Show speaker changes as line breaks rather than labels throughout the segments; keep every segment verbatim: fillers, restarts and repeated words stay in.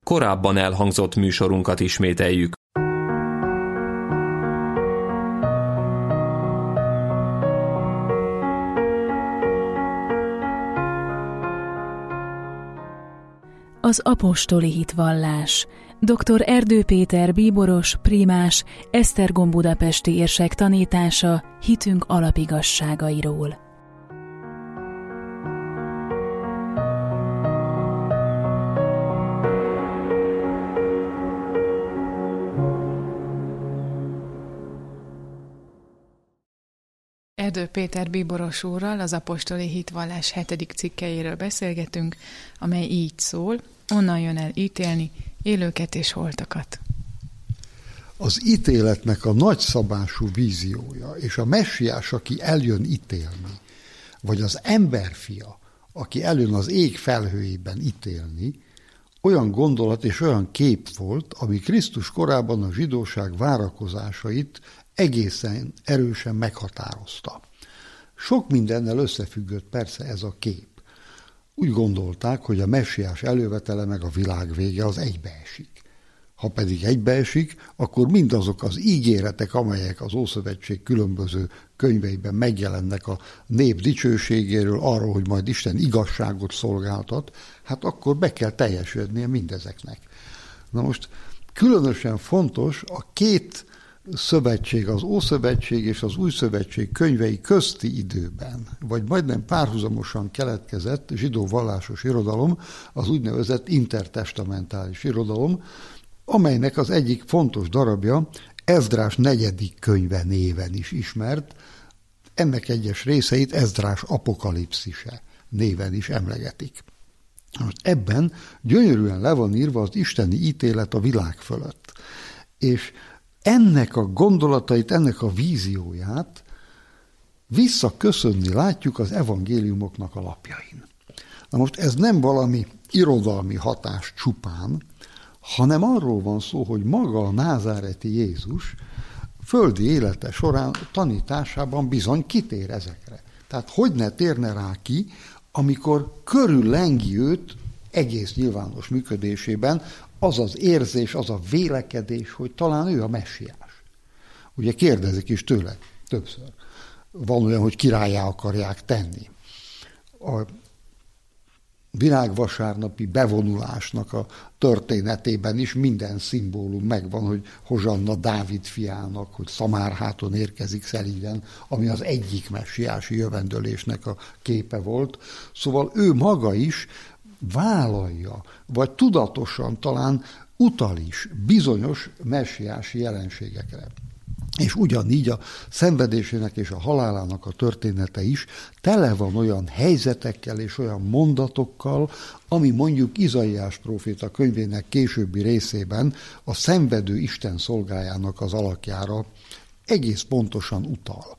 korábban elhangzott műsorunkat ismételjük.
Az apostoli hitvallás. doktor Erdő Péter bíboros, prímás, Esztergom budapesti érsek tanítása hitünk alapigasságairól.
Erdő Péter bíboros úrral az apostoli hitvallás hetedik cikkeiről beszélgetünk, amely így szól: onnan jön el ítélni élőket és holtakat.
Az ítéletnek a nagyszabású víziója, és a messiás, aki eljön ítélni, vagy az emberfia, aki eljön az ég felhőjében ítélni, olyan gondolat és olyan kép volt, ami Krisztus korában a zsidóság várakozásait egészen erősen meghatározta. Sok mindennel összefüggött persze ez a kép. Úgy gondolták, hogy a messiás elővetele meg a világ vége az egybeesik. Ha pedig egybeesik, akkor mindazok az ígéretek, amelyek az Ószövetség különböző könyveiben megjelennek a nép dicsőségéről, arról, hogy majd Isten igazságot szolgáltat, hát akkor be kell teljesülnie mindezeknek. Na most különösen fontos a két szövetség, az Ószövetség és az Új Szövetség könyvei közti időben, vagy majdnem párhuzamosan keletkezett zsidó vallásos irodalom, az úgynevezett intertestamentális irodalom, amelynek az egyik fontos darabja Ezdrás negyedik könyve néven is ismert, ennek egyes részeit Ezdrás apokalipszise néven is emlegetik. Most ebben gyönyörűen le van írva az isteni ítélet a világ fölött, és ennek a gondolatait, ennek a vízióját visszaköszönni látjuk az evangéliumoknak a lapjain. Na most ez nem valami irodalmi hatás csupán, hanem arról van szó, hogy maga a názáreti Jézus földi élete során tanításában bizony kitér ezekre. Tehát hogy ne térne rá ki, amikor körüllengi őt egész nyilvános működésében az az érzés, az a vélekedés, hogy talán ő a messiás. Ugye kérdezik is tőle többször. Van olyan, hogy királlyá akarják tenni. A virágvasárnapi bevonulásnak a történetében is minden szimbólum megvan, hogy Hozsanna Dávid fiának, hogy Szamárháton érkezik szelíden, ami az egyik messiási jövendőlésnek a képe volt. Szóval ő maga is vállalja, vagy tudatosan talán utal is bizonyos messiási jelenségekre. És ugyanígy a szenvedésének és a halálának a története is tele van olyan helyzetekkel és olyan mondatokkal, ami mondjuk Izaiás próféta könyvének későbbi részében a szenvedő Isten szolgájának az alakjára egész pontosan utal.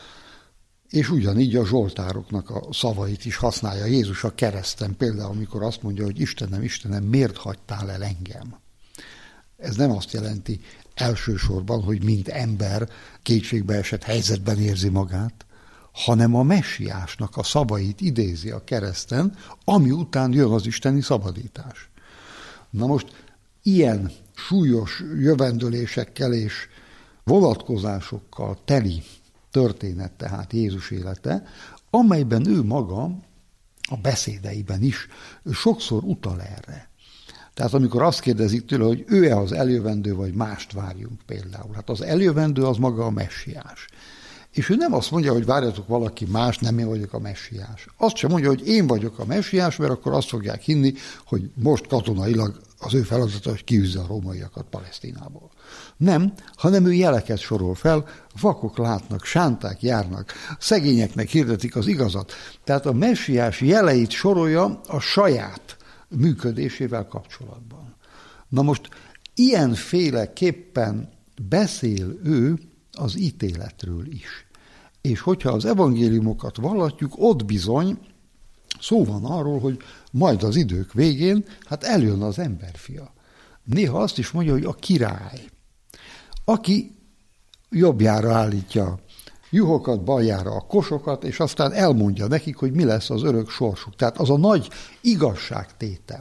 És ugyanígy a zsoltároknak a szavait is használja Jézus a kereszten, például amikor azt mondja, hogy Istenem, Istenem, miért hagytál el engem? Ez nem azt jelenti elsősorban, hogy mint ember kétségbeesett helyzetben érzi magát, hanem a messiásnak a szavait idézi a kereszten, ami után jön az isteni szabadítás. Na most ilyen súlyos jövendőlésekkel és vonatkozásokkal teli történet tehát Jézus élete, amelyben ő maga a beszédeiben is sokszor utal erre. Tehát amikor azt kérdezik tőle, hogy ő-e az eljövendő, vagy mást várjunk például. Hát az eljövendő az maga a messiás. És ő nem azt mondja, hogy várjatok valaki más, nem én vagyok a messiás. Azt sem mondja, hogy én vagyok a messiás, mert akkor azt fogják hinni, hogy most katonailag az ő feladata, hogy kiűzze a rómaiakat Palesztinából. Nem, hanem ő jeleket sorol fel, vakok látnak, sánták járnak, szegényeknek hirdetik az igazat. Tehát a messiás jeleit sorolja a saját működésével kapcsolatban. Na most ilyenféleképpen beszél ő az ítéletről is. És hogyha az evangéliumokat vallatjuk, ott bizony szó van arról, hogy majd az idők végén, hát eljön az emberfia. Néha azt is mondja, hogy a király, aki jobbjára állítja juhokat, baljára a kosokat, és aztán elmondja nekik, hogy mi lesz az örök sorsuk. Tehát az a nagy igazságtétel,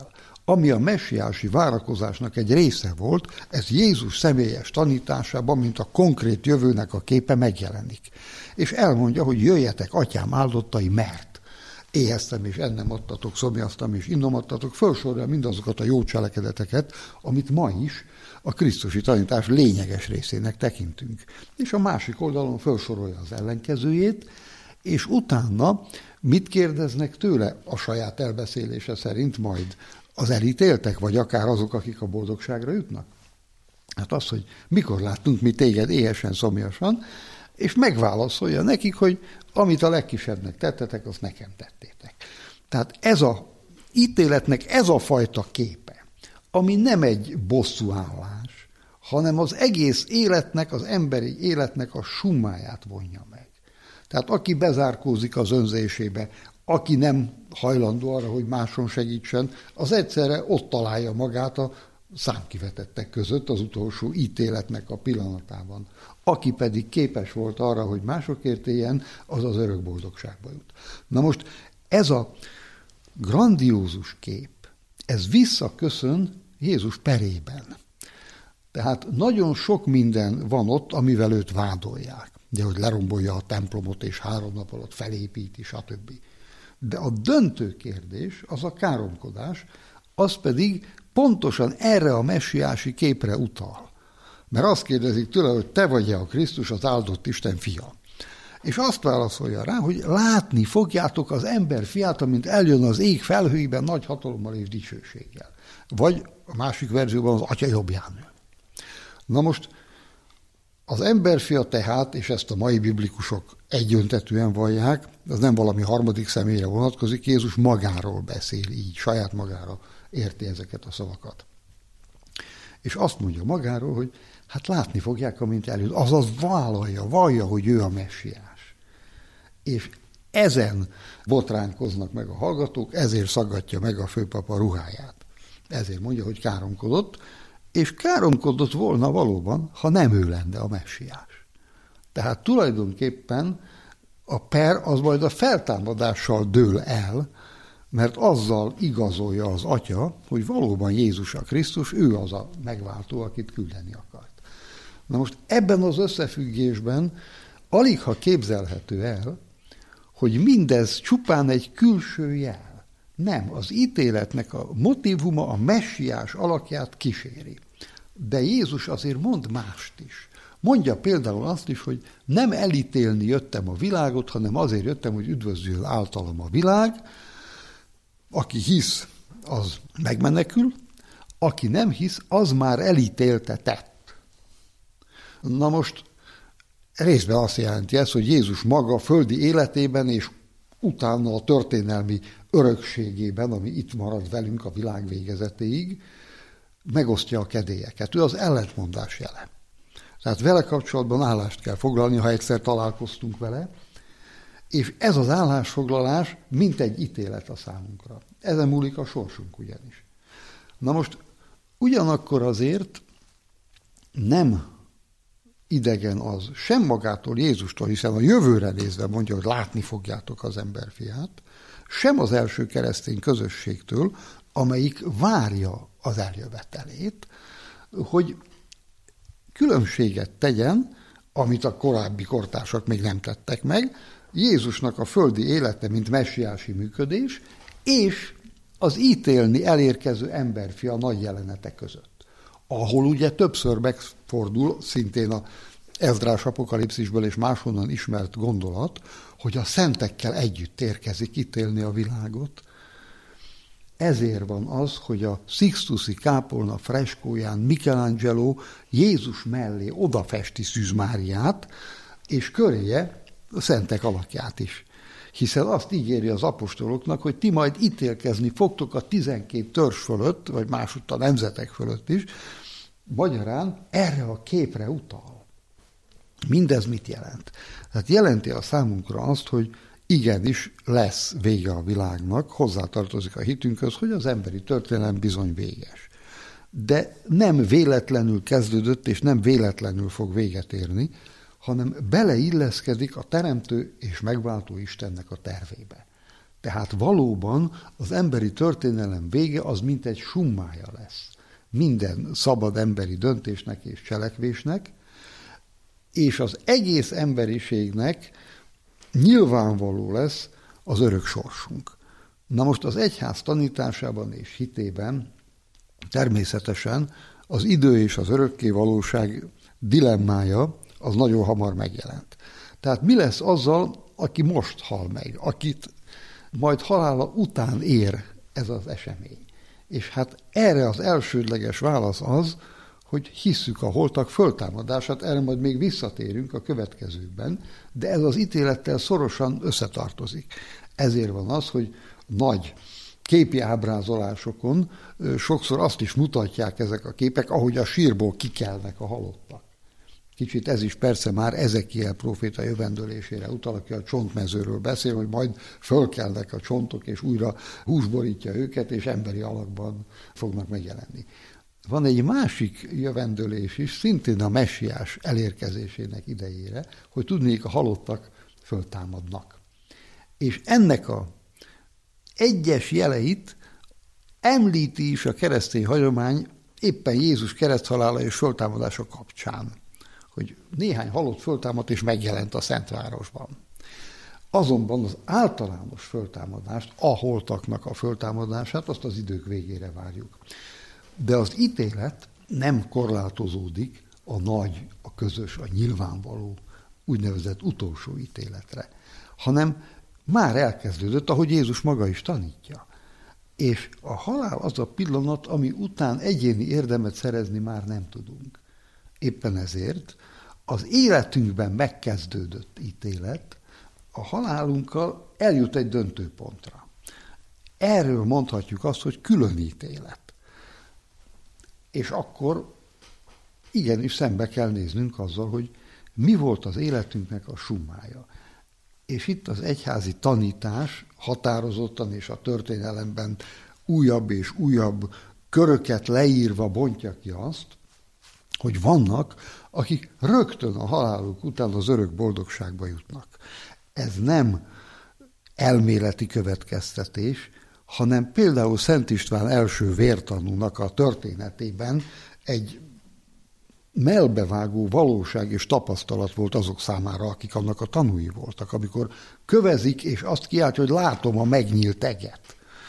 ami a messiási várakozásnak egy része volt, ez Jézus személyes tanításában, mint a konkrét jövőnek a képe megjelenik. És elmondja, hogy jöjjetek, atyám áldottai, mert éheztem és ennem adtatok, szomjaztam és innom adtatok, felsorolja mindazokat a jó cselekedeteket, amit ma is a krisztusi tanítás lényeges részének tekintünk. És a másik oldalon felsorolja az ellenkezőjét, és utána mit kérdeznek tőle a saját elbeszélése szerint majd az elítéltek, vagy akár azok, akik a boldogságra jutnak? Hát az, hogy mikor láttunk mi téged éhesen, szomjasan, és megválaszolja nekik, hogy amit a legkisebbnek tettetek, azt nekem tettétek. Tehát ez a ítéletnek ez a fajta képe, ami nem egy bosszúállás, hanem az egész életnek, az emberi életnek a summáját vonja meg. Tehát aki bezárkózik az önzésébe, aki nem hajlandó arra, hogy máson segítsen, az egyszerre ott találja magát a számkivetettek között az utolsó ítéletnek a pillanatában. Aki pedig képes volt arra, hogy másokért éljen, az az örök boldogságba jut. Na most ez a grandiózus kép, ez visszaköszön Jézus perében. Tehát nagyon sok minden van ott, amivel őt vádolják. Ugye, hogy lerombolja a templomot, és három nap alatt felépíti, stb. De a döntő kérdés, az a káromkodás, az pedig pontosan erre a messiási képre utal. Mert azt kérdezik tőle, hogy te vagy-e a Krisztus, az áldott Isten fia. És azt válaszolja rá, hogy látni fogjátok az ember fiát, amint eljön az ég felhőiben nagy hatalommal és dicsőséggel. Vagy a másik verzióban az atya jobbján ül. Na most az emberfia tehát, és ezt a mai biblikusok egyöntetűen vallják, az nem valami harmadik személyre vonatkozik, Jézus magáról beszél így, saját magára érti ezeket a szavakat. És azt mondja magáról, hogy hát látni fogják, amint eljön. Azaz vállalja, vallja, hogy ő a messiás. És ezen botránkoznak meg a hallgatók, ezért szaggatja meg a főpapa ruháját. Ezért mondja, hogy káromkodott, és káromkodott volna valóban, ha nem ő lenne a messiás. Tehát tulajdonképpen a per az majd a feltámadással dől el, mert azzal igazolja az atya, hogy valóban Jézus a Krisztus, ő az a megváltó, akit küldeni akart. Na most ebben az összefüggésben alig ha képzelhető el, hogy mindez csupán egy külső jel. Nem, az ítéletnek a motívuma a messiás alakját kíséri. De Jézus azért mond mást is. Mondja például azt is, hogy nem elítélni jöttem a világot, hanem azért jöttem, hogy üdvözlő általam a világ. Aki hisz, az megmenekül, aki nem hisz, az már elítéltetett. Na most részben azt jelenti ez, hogy Jézus maga földi életében és utána a történelmi örökségében, ami itt marad velünk a világ végezetéig, megosztja a kedélyeket. Ő az ellentmondás jele. Tehát vele kapcsolatban állást kell foglalni, ha egyszer találkoztunk vele, és ez az állásfoglalás mint egy ítélet a számunkra. Ezen múlik a sorsunk ugyanis. Na most ugyanakkor azért nem idegen az sem magától, Jézustól, hiszen a jövőre nézve mondja, hogy látni fogjátok az emberfiát, sem az első keresztény közösségtől, amelyik várja az eljövetelét, hogy különbséget tegyen, amit a korábbi kortársak még nem tettek meg, Jézusnak a földi élete, mint messiási működés, és az ítélni elérkező emberfia nagy jelenete között. Ahol ugye többször megfordul, szintén a Ezdrás apokalipszisből és máshonnan ismert gondolat, hogy a szentekkel együtt érkezik ítélni a világot. Ezért van az, hogy a Sixtusi kápolna freskóján Michelangelo Jézus mellé odafesti Szűz Máriát, és köréje a szentek alakját is. Hiszen azt ígéri az apostoloknak, hogy ti majd ítélkezni fogtok a tizenkét törzs fölött, vagy másutt a nemzetek fölött is. Magyarán erre a képre utal. Mindez mit jelent? Tehát jelenti a számunkra azt, hogy igenis lesz vége a világnak, hozzátartozik a hitünkhöz, hogy az emberi történelem bizony véges. De nem véletlenül kezdődött, és nem véletlenül fog véget érni, hanem beleilleszkedik a teremtő és megváltó Istennek a tervébe. Tehát valóban az emberi történelem vége az mint egy summája lesz minden szabad emberi döntésnek és cselekvésnek, és az egész emberiségnek nyilvánvaló lesz az örök sorsunk. Na most az egyház tanításában és hitében természetesen az idő és az örökké valóság dilemmája az nagyon hamar megjelent. Tehát mi lesz azzal, aki most hal meg, akit majd halála után ér ez az esemény? És hát erre az elsődleges válasz az, hogy hisszük a holtak föltámadását, erre majd még visszatérünk a következőkben, de ez az ítélettel szorosan összetartozik. Ezért van az, hogy nagy képi ábrázolásokon sokszor azt is mutatják ezek a képek, ahogy a sírból kikelnek a halottak. Kicsit ez is persze már Ezekiel próféta jövendőlésére utal, aki a csontmezőről beszél, hogy majd fölkelnek a csontok, és újra hús borítja őket, és emberi alakban fognak megjelenni. Van egy másik jövendőlés is, szintén a messiás elérkezésének idejére, hogy tudnék, a halottak föltámadnak. És ennek a egyes jeleit említi is a keresztény hagyomány éppen Jézus kereszthalála és föltámadása kapcsán, hogy néhány halott föltámadt és megjelent a Szentvárosban. Azonban az általános föltámadást, a holtaknak a föltámadását, azt az idők végére várjuk. De az ítélet nem korlátozódik a nagy, a közös, a nyilvánvaló, úgynevezett utolsó ítéletre, hanem már elkezdődött, ahogy Jézus maga is tanítja. És a halál az a pillanat, ami után egyéni érdemet szerezni már nem tudunk. Éppen ezért az életünkben megkezdődött ítélet a halálunkkal eljut egy döntőpontra. Erről mondhatjuk azt, hogy külön ítélet. És akkor igenis szembe kell néznünk azzal, hogy mi volt az életünknek a summája. És itt az egyházi tanítás határozottan és a történelemben újabb és újabb köröket leírva bontja ki azt, hogy vannak, akik rögtön a haláluk után az örök boldogságba jutnak. Ez nem elméleti következtetés, hanem például Szent István első vértanúnak a történetében egy mellbevágó valóság és tapasztalat volt azok számára, akik annak a tanúi voltak, amikor kövezik, és azt kiáltja, hogy látom a megnyílt eget.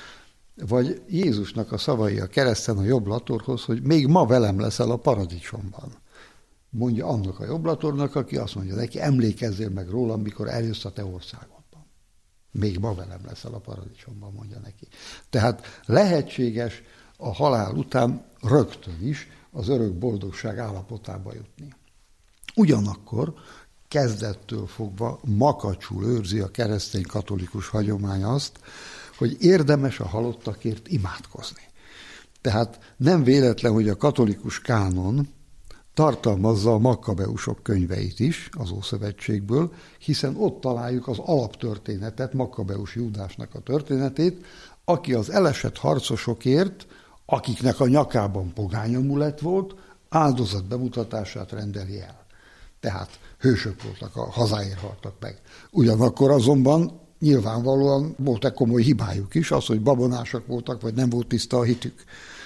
Vagy Jézusnak a szavai a kereszten a jobblatorhoz, hogy még ma velem leszel a paradicsomban. Mondja annak a jobblatornak, aki azt mondja neki, emlékezzél meg rólam, mikor eljössz a te országodban. Még ma velem leszel a paradicsomban, mondja neki. Tehát lehetséges a halál után rögtön is az örök boldogság állapotába jutni. Ugyanakkor kezdettől fogva makacsul őrzi a keresztény katolikus hagyomány azt, hogy érdemes a halottakért imádkozni. Tehát nem véletlen, hogy a katolikus kánon tartalmazza a Makkabeusok könyveit is az Ószövetségből, hiszen ott találjuk az alaptörténetet, Makkabeus Júdásnak a történetét, aki az elesett harcosokért, akiknek a nyakában pogányamulett volt, áldozat bemutatását rendeli el. Tehát hősök voltak, a hazáért haltak meg. Ugyanakkor azonban nyilvánvalóan volt egy komoly hibájuk is, az, hogy babonásak voltak, vagy nem volt tiszta a hitük.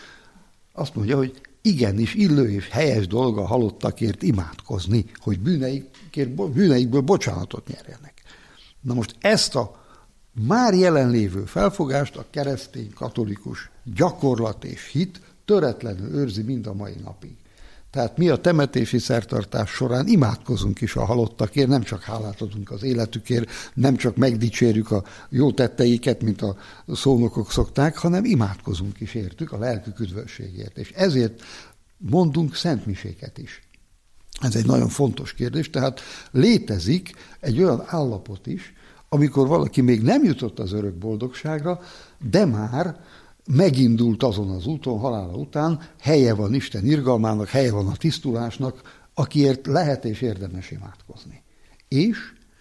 Azt mondja, hogy igenis illő és helyes dolga a halottakért imádkozni, hogy bűneikért, bűneikből bocsánatot nyerjenek. Na most ezt a már jelenlévő felfogást a keresztény katolikus gyakorlat és hit töretlenül őrzi mind a mai napig. Tehát mi a temetési szertartás során imádkozunk is a halottakért, nem csak hálát adunk az életükért, nem csak megdicsérjük a jó tetteiket, mint a szónokok szokták, hanem imádkozunk is értük a lelkük üdvösségért. És ezért mondunk szentmiséket is. Ez egy nagyon fontos kérdés, tehát létezik egy olyan állapot is, amikor valaki még nem jutott az örök boldogságra, de már megindult azon az úton, halála után, helye van Isten irgalmának, helye van a tisztulásnak, akiért lehet és érdemes imádkozni. És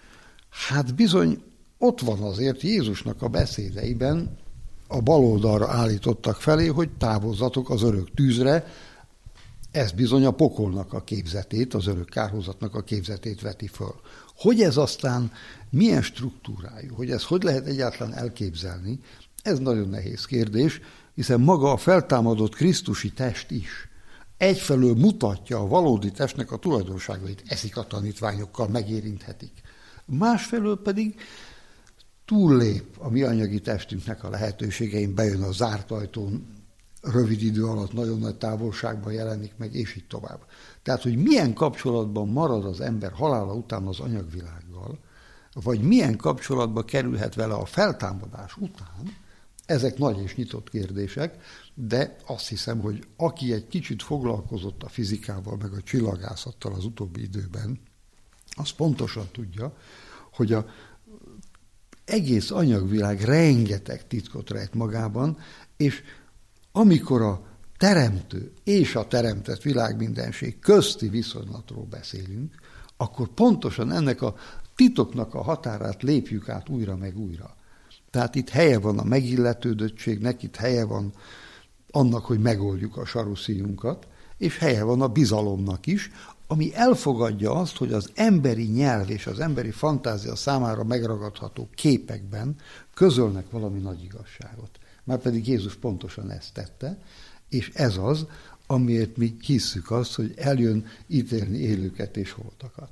hát bizony ott van azért Jézusnak a beszédeiben, a bal oldalra állítottak felé, hogy távozzatok az örök tűzre, Ez bizony a pokolnak a képzetét, az örök kárhozatnak a képzetét veti föl. Hogy ez aztán milyen struktúrájú, hogy ez hogy lehet egyáltalán elképzelni, ez nagyon nehéz kérdés, hiszen maga a feltámadott krisztusi test is egyfelől mutatja a valódi testnek a tulajdonságait, eszik a tanítványokkal, megérinthetik. Másfelől pedig túllép a mi anyagi testünknek a lehetőségein, bejön a zárt ajtón, rövid idő alatt nagyon nagy távolságban jelenik meg, és így tovább. Tehát, hogy milyen kapcsolatban marad az ember halála után az anyagvilággal, vagy milyen kapcsolatba kerülhet vele a feltámadás után, ezek nagy és nyitott kérdések, de azt hiszem, hogy aki egy kicsit foglalkozott a fizikával, meg a csillagászattal az utóbbi időben, az pontosan tudja, hogy a egész anyagvilág rengeteg titkot rejt magában, és amikor a teremtő és a teremtett világmindenség közti viszonylatról beszélünk, akkor pontosan ennek a titoknak a határát lépjük át újra meg újra. Tehát itt helye van a megilletődöttségnek, itt helye van annak, hogy megoldjuk a saruszíjunkat, és helye van a bizalomnak is, ami elfogadja azt, hogy az emberi nyelv és az emberi fantázia számára megragadható képekben közölnek valami nagy igazságot. Márpedig Jézus pontosan ezt tette, és ez az, amiért mi hisszük azt, hogy eljön ítélni élőket és holtakat.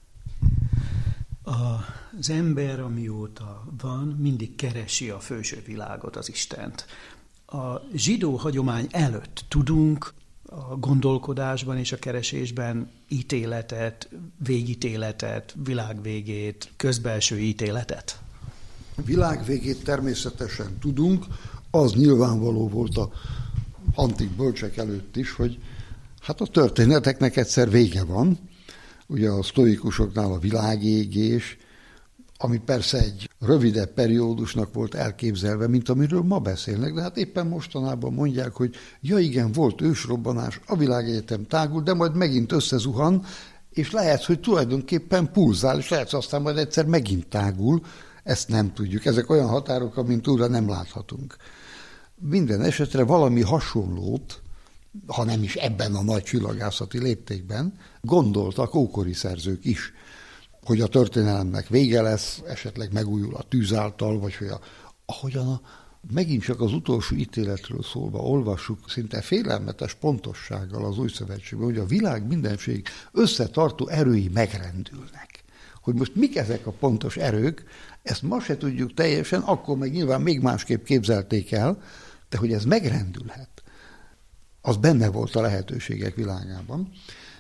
Az ember, amióta van, mindig keresi a felső világot, az Istent. A zsidó hagyomány előtt tudunk a gondolkodásban és a keresésben ítéletet, végítéletet, világvégét, közbelső ítéletet?
Világvégét természetesen tudunk, az nyilvánvaló volt a antik bölcsek előtt is, hogy hát a történeteknek egyszer vége van. Ugye a sztoikusoknál a világégés, ami persze egy rövidebb periódusnak volt elképzelve, mint amiről ma beszélnek, de hát éppen mostanában mondják, hogy ja igen, volt ősrobbanás, a világegyetem tágul, de majd megint összezuhan, és lehet, hogy tulajdonképpen pulzál, és lehet, hogy aztán majd egyszer megint tágul, ezt nem tudjuk. Ezek olyan határok, amint túlra nem láthatunk. Minden esetre valami hasonlót, ha nem is ebben a nagy csillagászati léptékben, gondoltak ókori szerzők is, hogy a történelemnek vége lesz, esetleg megújul a tűz által, vagy hogy a, ahogyan a, megint csak az utolsó ítéletről szólva olvassuk szinte félelmetes pontossággal az Új Szövetségben, hogy a világ mindenség összetartó erői megrendülnek. Hogy most mik ezek a pontos erők, ezt ma se tudjuk teljesen, akkor meg nyilván még másképp képzelték el, de hogy ez megrendülhet, az benne volt a lehetőségek világában,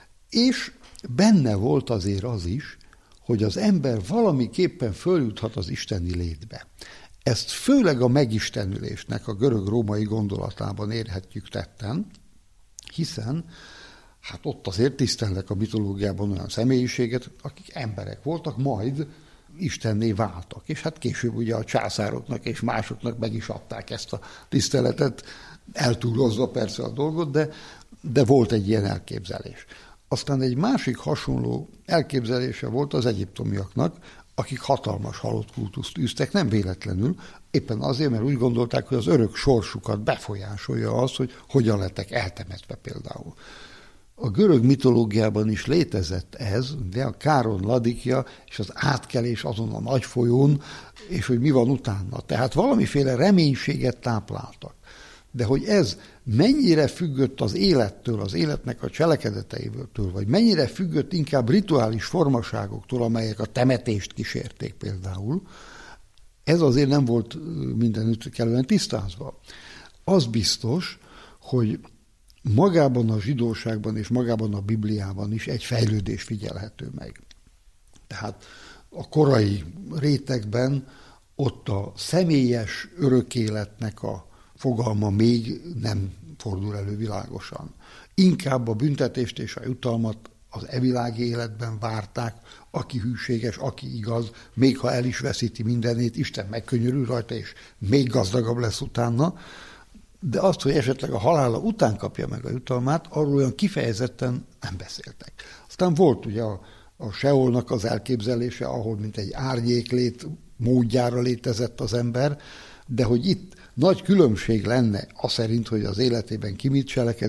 és benne volt azért az is, hogy az ember valamiképpen följuthat az isteni létbe. Ezt főleg a megistenülésnek a görög-római gondolatában érhetjük tetten, hiszen hát ott azért tisztelnek a mitológiában olyan személyiséget, akik emberek voltak, majd istenné váltak. És hát később ugye a császároknak és másoknak meg is adták ezt a tiszteletet, eltúlozva persze a dolgot, de, de volt egy ilyen elképzelés. Aztán egy másik hasonló elképzelése volt az egyiptomiaknak, akik hatalmas halott kultuszt űztek, nem véletlenül, éppen azért, mert úgy gondolták, hogy az örök sorsukat befolyásolja az, hogy hogyan lettek eltemetve például. A görög mitológiában is létezett ez, de a Káron Ladikja és az átkelés azon a nagy folyón, és hogy mi van utána. Tehát valamiféle reménységet tápláltak. De hogy ez mennyire függött az élettől, az életnek a cselekedeteitől, vagy mennyire függött inkább rituális formaságoktól, amelyek a temetést kísérték például, ez azért nem volt mindenütt kellően tisztázva. Az biztos, hogy magában a zsidóságban és magában a Bibliában is egy fejlődés figyelhető meg. Tehát a korai rétegben ott a személyes örökéletnek a fogalma még nem fordul elő világosan. Inkább a büntetést és a jutalmat az evilági életben várták, aki hűséges, aki igaz, még ha el is veszíti mindenét, Isten megkönyörül rajta, és még gazdagabb lesz utána, de azt, hogy esetleg a halála után kapja meg a jutalmát, arról olyan kifejezetten nem beszéltek. Aztán volt ugye a, a Seolnak az elképzelése, ahol mint egy árnyéklét módjára létezett az ember, de hogy itt nagy különbség lenne az szerint, hogy az életében ki mit cselekedett,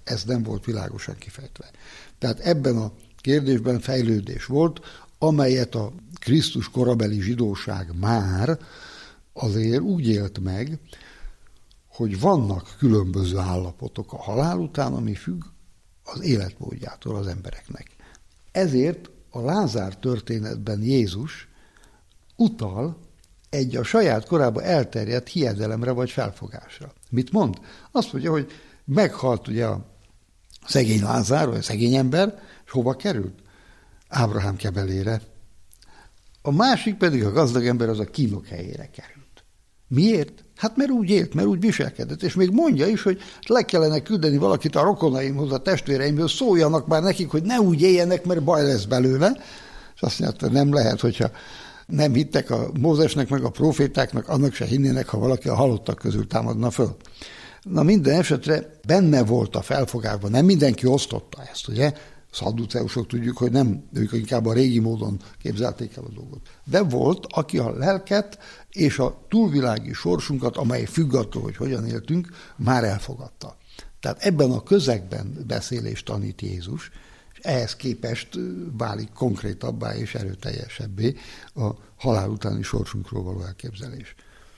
Ez nem volt világosan kifejtve. Tehát ebben a kérdésben fejlődés volt, amelyet a Krisztus korabeli zsidóság már azért úgy élt meg, hogy vannak különböző állapotok a halál után, ami függ az életmódjától az embereknek. Ezért a Lázár történetben Jézus utal egy a saját korában elterjedt hiedelemre vagy felfogásra. Mit mond? Azt mondja, hogy meghalt ugye a szegény Lázár, vagy a szegény ember, és hova került? Ábrahám kebelére. A másik pedig a gazdag ember az a kínok helyére került. Miért? Hát mert úgy élt, mert úgy viselkedett, és még mondja is, hogy le kellene küldeni valakit a rokonaimhoz, a testvéreimhoz, szóljanak már nekik, hogy ne úgy éljenek, mert baj lesz belőle. És azt mondja, nem lehet, hogyha nem hittek a Mózesnek, meg a profétáknak, annak se hinnének, ha valaki a halottak közül támadna föl. Na minden esetre benne volt a felfogásban, nem mindenki osztotta ezt, ugye? Szadduceusok tudjuk, hogy nem, ők inkább a régi módon képzelték el a dolgot. De volt, aki a lelket és a túlvilági sorsunkat, amely függ attól, hogy hogyan éltünk, már elfogadta. Tehát ebben a közegben beszél és tanít Jézus, és ehhez képest válik konkrétabbá és erőteljesebbé a halál utáni sorsunkról való elképzelés.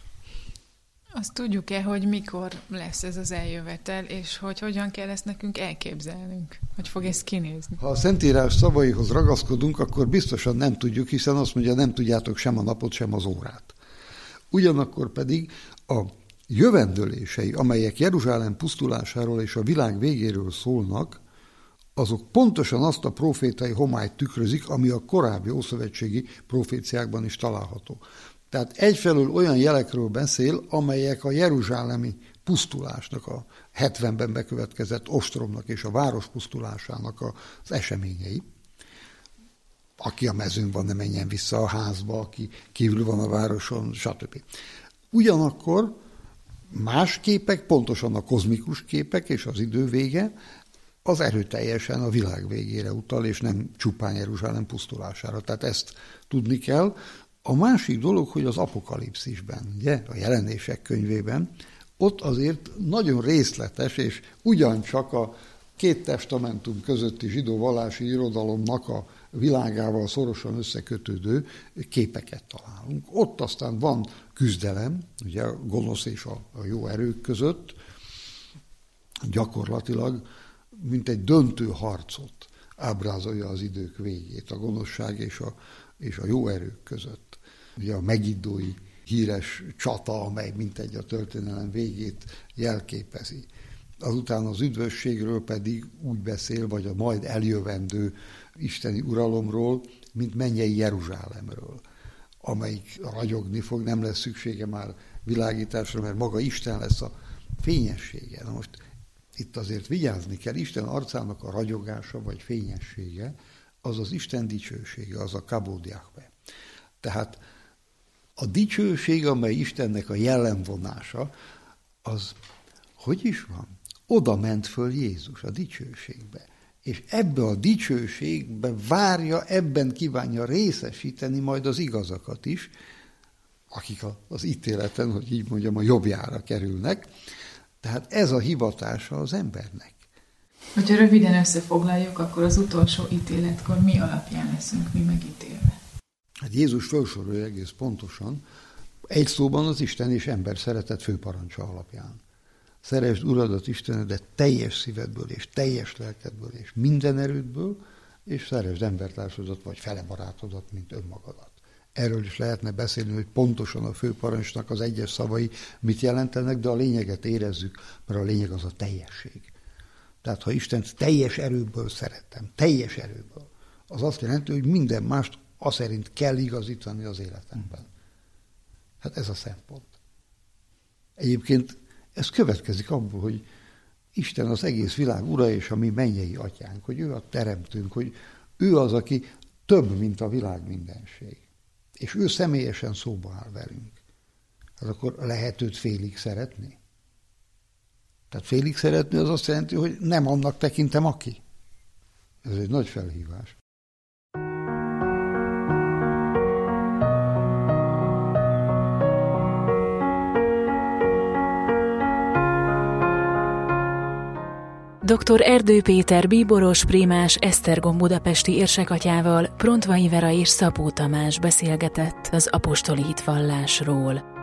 Azt tudjuk-e, hogy mikor lesz ez az eljövetel, és hogy hogyan kell ezt nekünk elképzelnünk? Hogy fog ez kinézni?
Ha a Szentírás szavaihoz ragaszkodunk, akkor biztosan nem tudjuk, hiszen azt mondja, nem tudjátok sem a napot, sem az órát. Ugyanakkor pedig a jövendőlései, amelyek Jeruzsálem pusztulásáról és a világ végéről szólnak, azok pontosan azt a profétai homályt tükrözik, ami a korábbi ószövetségi proféciákban is található. Tehát egyfelől olyan jelekről beszél, amelyek a jeruzsálemi pusztulásnak, a hetvenben bekövetkezett ostromnak és a város pusztulásának az eseményei. Aki a mezőn van, ne menjen vissza a házba, aki kívül van a városon, stb. Ugyanakkor más képek, pontosan a kozmikus képek és az idő vége, az erőteljesen a világ végére utal, és nem csupán Jeruzsálem pusztulására. Tehát ezt tudni kell. A másik dolog, hogy az Apokalipszisben, ugye, a Jelenések könyvében, ott azért nagyon részletes, és ugyancsak a két testamentum közötti zsidó vallási irodalomnak a világával szorosan összekötődő képeket találunk. Ott aztán van küzdelem, ugye a gonosz és a, a jó erők között, gyakorlatilag, mint egy döntő harcot ábrázolja az idők végét, a gonoszság és a, és a jó erők között. Ugye a megiddói híres csata, amely mintegy a történelem végét jelképezi. Azután az üdvösségről pedig úgy beszél, vagy a majd eljövendő isteni uralomról, mint mennyei Jeruzsálemről, amelyik ragyogni fog, nem lesz szüksége már világításra, mert maga Isten lesz a fényessége. Na most itt azért vigyázni kell, Isten arcának a ragyogása vagy fényessége, az az Isten dicsősége, az a kabod Jahve. Tehát a dicsőség, amely Istennek a jellemvonása, az hogy is van? Oda ment föl Jézus a dicsőségbe. És ebbe a dicsőségbe várja, ebben kívánja részesíteni majd az igazakat is, akik az ítéleten, hogy így mondjam, a jobbjára kerülnek. Tehát ez a hivatása az embernek.
Hogyha röviden összefoglaljuk, akkor az utolsó ítéletkor mi alapján leszünk mi megítélve?
Hát Jézus felsorolja egész pontosan, egy szóban az Isten és ember szeretet főparancsa alapján. Szeresd Uradat, Istenedet teljes szívedből és teljes lelkedből és minden erődből, és szeresd embertársadat vagy fele barátodat, mint önmagadat. Erről is lehetne beszélni, hogy pontosan a főparancsnak az egyes szavai mit jelentenek, de a lényeget érezzük, mert a lényeg az a teljesség. Tehát ha Istent teljes erőből szeretem, teljes erőből, az azt jelenti, hogy minden mást az szerint kell igazítani az életemben. Hát ez a szempont. Egyébként ez következik abból, hogy Isten az egész világ ura és a mi mennyei atyánk, hogy ő a teremtőnk, hogy ő az, aki több, mint a világ mindenség. És ő személyesen szóba áll velünk. Hát akkor lehet őt félig szeretni? Tehát félig szeretni az azt jelenti, hogy nem annak tekintem aki. Ez egy nagy felhívás.
doktor Erdő Péter bíboros, prímás, Esztergom budapesti érsekatyával Prontvai Vera és Szabó Tamás beszélgetett az apostoli hitvallásról.